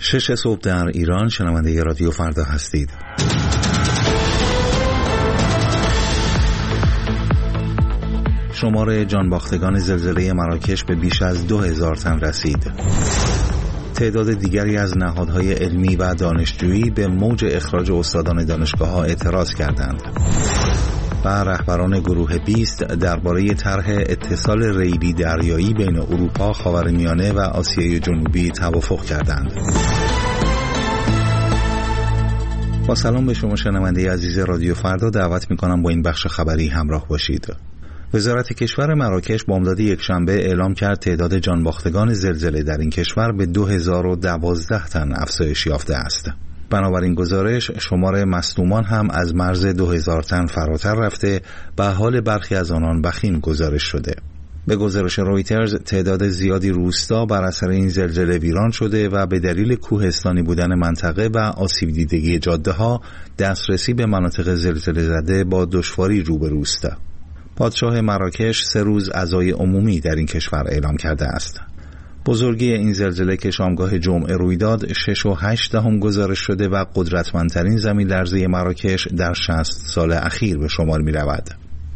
6 صبح در ایران. شنونده رادیو فردا هستید. شمار جانباختگان زلزله مراکش به بیش از 2000 تن رسید. تعداد دیگری از نهادهای علمی و دانشجویی به موج اخراج استادان دانشگاه‌ها اعتراض کردند. و رهبران گروه 20 درباره طرح اتصال ریلی دریایی بین اروپا، خاورمیانه و آسیای جنوبی توافق کردند. با سلام به شما شنونده عزیز رادیو فردا، دعوت می‌کنم با این بخش خبری همراه باشید. وزارت کشور مراکش بامداد یکشنبه اعلام کرد تعداد جانباختگان زلزله در این کشور به 2012 تن افزایش یافته است. بنابراین گزارش شمار مصدومان هم از مرز 2000 تن فراتر رفته و حال برخی از آنان وخیم گزارش شده. به گزارش رویترز تعداد زیادی روستا بر اثر این زلزله ویران شده و به دلیل کوهستانی بودن منطقه و آسیب دیدگی جاده‌ها دسترسی به مناطق زلزله زده با دشواری روبروست. پادشاه مراکش 3 روز عزای عمومی در این کشور اعلام کرده است. بزرگی این زلزله که شامگاه جمعه روی داد 6.8 گزارش شده و قدرتمندترین زمین لرزه مراکش در 60 سال اخیر به شمار می رود.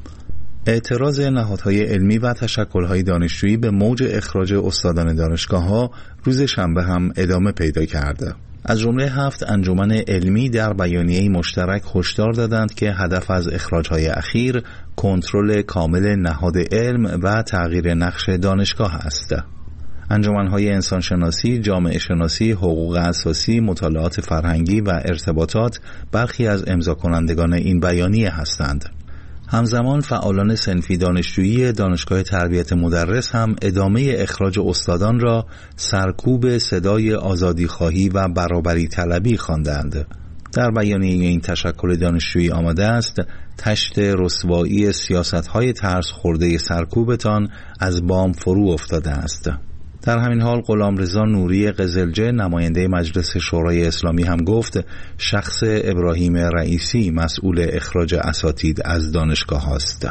اعتراض نهادهای علمی و تشکل‌های دانشجویی به موج اخراج استادان دانشگاه‌ها روز شنبه هم ادامه پیدا کرده. از جمله 7 انجمن علمی در بیانیه‌ای مشترک هشدار دادند که هدف از اخراج‌های اخیر کنترل کامل نهاد علم و تغییر نقش دانشگاه است. انجمن‌های انسانشناسی، جامعه شناسی، حقوق اساسی، مطالعات فرهنگی و ارتباطات برخی از امضا کنندگان این بیانیه هستند. همزمان فعالان صنفی دانشجویی دانشگاه تربیت مدرس هم ادامه اخراج استادان را سرکوب صدای آزادیخواهی و برابری طلبی خواندند. در بیانیه این تشکل دانشجویی آمده است: تشت رسوایی سیاست‌های ترس خورده سرکوبتان از بام فرو افتاده است. در همین حال غلامرضا نوری قزلجه نماینده مجلس شورای اسلامی هم گفت شخص ابراهیم رئیسی مسئول اخراج اساتید از دانشگاه است.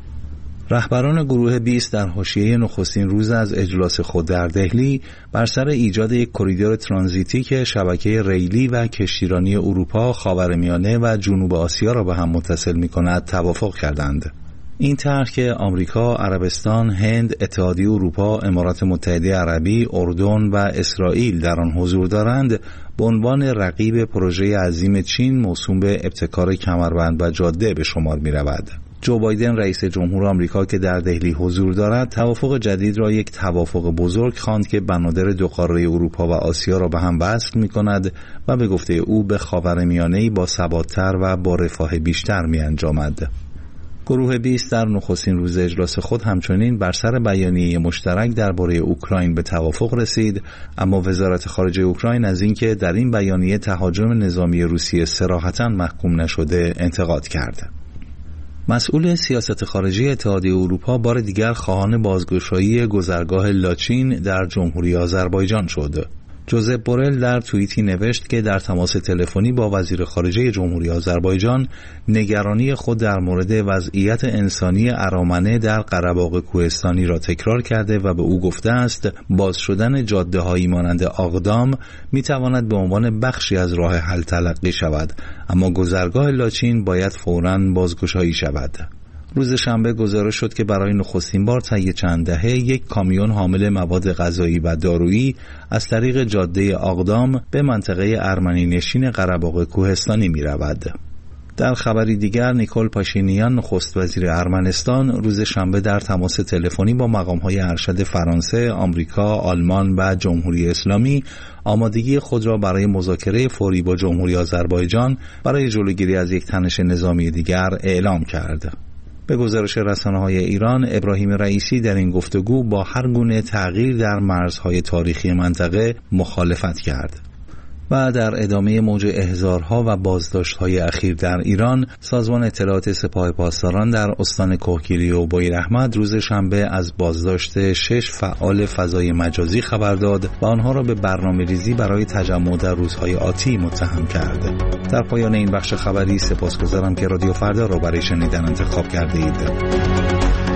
رهبران گروه 20 در حاشیه نخستین روز از اجلاس خود در دهلی بر سر ایجاد یک کریدور ترانزیتی که شبکه ریلی و کشتیرانی اروپا، خاورمیانه و جنوب آسیا را به هم متصل می‌کند توافق کردند. این طرح که آمریکا، عربستان، هند، اتحادیه اروپا، امارات متحده عربی، اردن و اسرائیل در آن حضور دارند، به عنوان رقیب پروژه عظیم چین موسوم به ابتکار کمربند و جاده به شمار می رود. جو بایدن رئیس جمهور آمریکا که در دهلی حضور دارد، توافق جدید را یک توافق بزرگ خواند که بنادر دو قاره اروپا و آسیا را به هم وصل می کند و به گفته او به خاورمیانه‌ای با ثبات‌تر و با رفاه بیشتر می انجامد. گروه 20 در نخستین روز اجلاس خود همچنین بر سر بیانیه مشترک درباره اوکراین به توافق رسید، اما وزارت خارجه اوکراین از اینکه در این بیانیه تهاجم نظامی روسیه صراحتاً محکوم نشده انتقاد کرد. مسئول سیاست خارجی اتحادیه اروپا بار دیگر خواهان بازگشایی گذرگاه لاچین در جمهوری آذربایجان شد. جوزپ بورل در توییتی نوشت که در تماس تلفنی با وزیر خارجه جمهوری آذربایجان نگرانی خود در مورد وضعیت انسانی ارامنه در قره‌باغ کوهستانی را تکرار کرده و به او گفته است باز شدن جاده‌هایی مانند آقدام می‌تواند به عنوان بخشی از راه حل تلقی شود، اما گذرگاه لاچین باید فوراً بازگشایی شود. روز شنبه گزارش شد که برای نخستین بار طی چند دهه یک کامیون حامل مواد غذایی و دارویی از طریق جاده آقدام به منطقه ارمنی نشین قره‌باغ کوهستانی می رود. در خبری دیگر نیکول پاشینیان نخست وزیر ارمنستان روز شنبه در تماس تلفنی با مقام‌های ارشد فرانسه، آمریکا، آلمان و جمهوری اسلامی آمادگی خود را برای مذاکره فوری با جمهوری آذربایجان برای جلوگیری از یک تنش نظامی دیگر اعلام کرد. به گزارش رسانه‌های ایران، ابراهیم رئیسی در این گفتگو با هر گونه تغییر در مرزهای تاریخی منطقه مخالفت کرد. و در ادامه موج احضارها و بازداشت‌های اخیر در ایران، سازمان اطلاعات سپاه پاسداران در استان کهگیری و بویراحمد روز شنبه از بازداشت 6 فعال فضای مجازی خبر داد و آنها را به برنامه‌ریزی برای تجمع در روزهای آتی متهم کرد. در پایان این بخش خبری سپاسگزارم که رادیو فردا را برای شنیدن انتخاب کرده اید.